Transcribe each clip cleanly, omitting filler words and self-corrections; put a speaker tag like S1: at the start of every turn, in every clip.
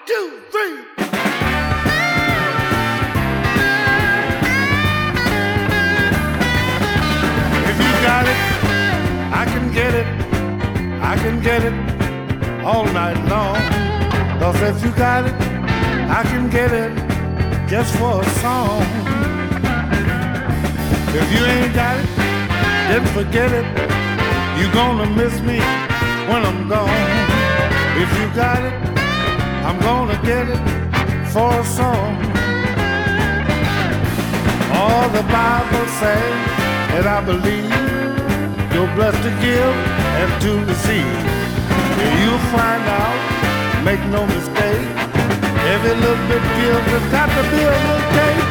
S1: two, three. If you got it, I can get it. I can get it all night long. 'Cause if you got it, I can get it just for a song. If you ain't got it, then forget it. You're gonna miss me when I'm gone. If you got it, I'm gonna get it for a song. All the Bible say, and I believe you're blessed to give and to receive. And you'll find out, make no mistake, every little bit gives has got to be a little take.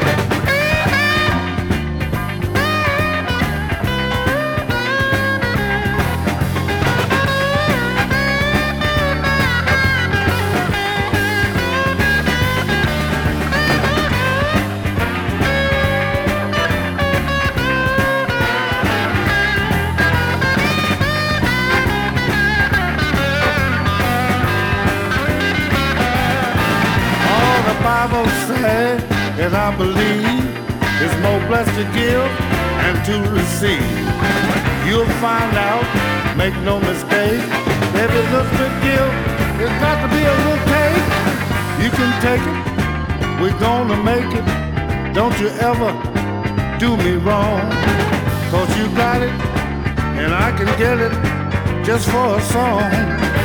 S1: Bible say, and I believe it's more blessed to give and to receive. You'll find out, make no mistake, every little bit give, it's got to be a little take. You can take it, we're gonna make it. Don't you ever do me wrong, 'cause you got it, and I can get it just for a song.